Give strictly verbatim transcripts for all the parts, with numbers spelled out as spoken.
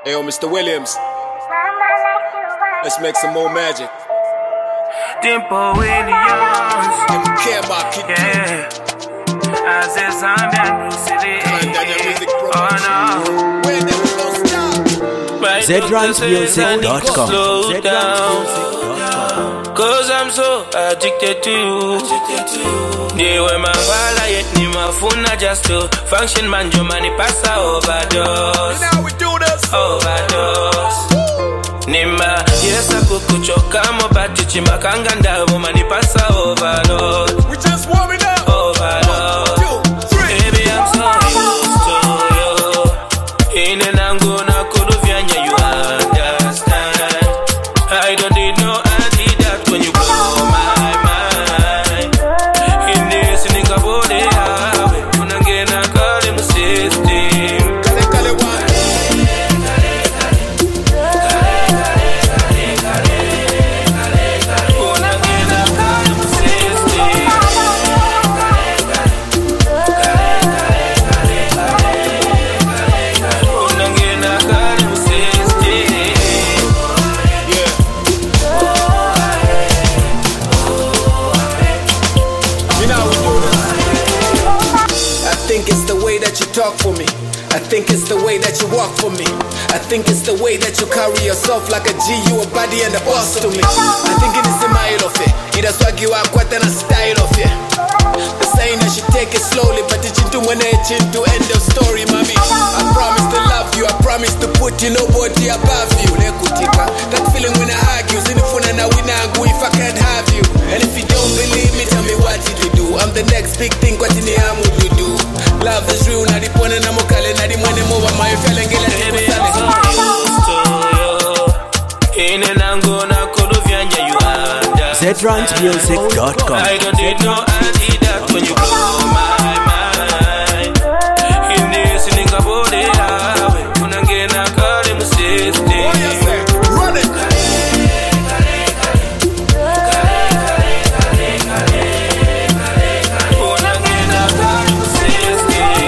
Hey, yo, Mister Williams, let's make some more magic. Dimple Williams, M K Market, yeah. I said Zambia, New City. Music Oh no. Where they will go stop? Z Rhymes Music dot com. Slow down, cause I'm so addicted to you. They were my father, yet ni mafuna just to function manjo mani pasa overdose. Now we do this. Overdose. Nima, yes I kukuchoka mo bati chimba kanganda mo mani pasa overload. We just warming up. Overload. One, two, three. Baby, I'm so used to you. In an angona kudu vyanya, you understand. I don't need no antidote when you blow my mind. In this nigga body, I wanna get a call in the system. Kale kale one. Wanna get a call in the system. Wanna get a call in the system. Yeah. You know how we do this. I think it's the way that you talk for me. I think it's the way that you walk for me. I think it's the way that you carry yourself like a G, you a body and a boss to me. I think it is in my head of it. Ida swagi wa kwata na style of it. The saying I should take it slowly, but it's into when it's into end of story, mommy. I promise to love you, I promise to put you nobody above you. Lekutika, that feeling when I hug you, sinifuna na winangu if I can't have you. And if you don't believe me, tell me what did you do? I'm the next big thing, what in the arm would you do? Love is real, na dipone na mokale, na dimwene mova, my felengela Baby, I'm so used to you. In an angona kudu vyanya, you understand. Z Rhymes Music dot com. I don't need no antidote when you blow my mind. In this nigga body, I wanna get a call in the system. What do you say? Run it! Wanna get a call in the system.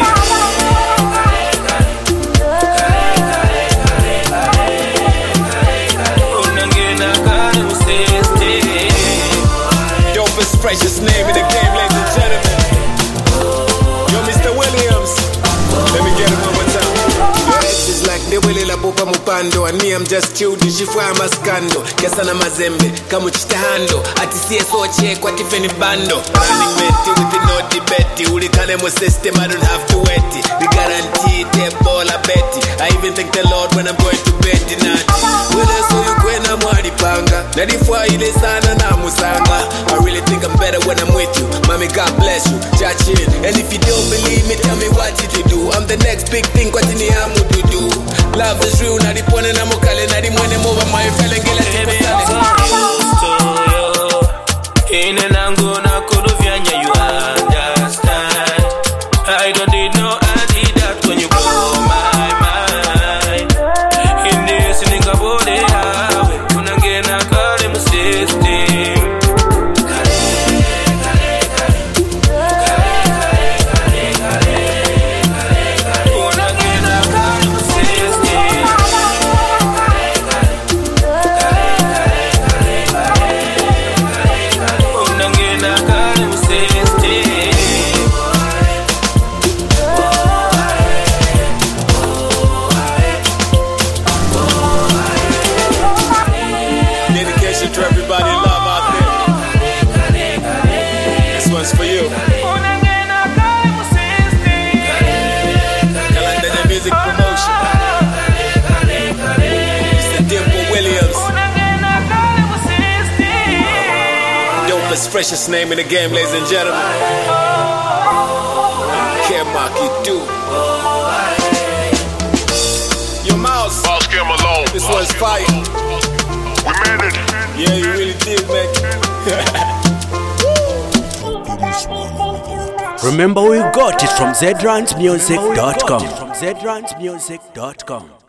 Wanna get a call in the system. Dopest, precious name in the game, ladies and gentlemen. Yo, Mister Williams. Let me get it one more time. Your ex is like the Willy la Pupa Mupando, and me, I'm just children. She fry my scandal. Kesana mazembe, kamuchita hando. Ati C S O check, what if any bando? Running mate with the naughty Betty. Uli kane mo system, I don't have to wet it. The guarantee, the ball, I bet it. I even thank the Lord when I'm going to bed tonight. Wile so you kwena mwari panga. Nadifwa ile sana na musanga. I really think I'm better when I'm with you. Mommy, God bless you. Judge it. And if you don't believe me, tell me what did you do? I'm the next big thing, what in the arm would you do? Love is real, nadipone na mokale, nadimwene mova, my felengela Baby, tipo I'm so used to you. In an angona kudu vyanya, you understand. I don't need no antidote when you blow my mind. In this nigga body, I wanna get a call in the system. Wanna get a call in the system. Wanna get a call in the system. dedication to everybody in love out there. This one's for you. Kalanda the music promotion. Mister Dimple Williams. Dopest, freshest name in the game, ladies and gentlemen. Care Mark, you do. Your mouse. Boss Kim alone. This one's fire. We made it. Yeah, you really did, man. Remember, we got it from Z Rhymes Music dot com. Z Rhymes Music dot com.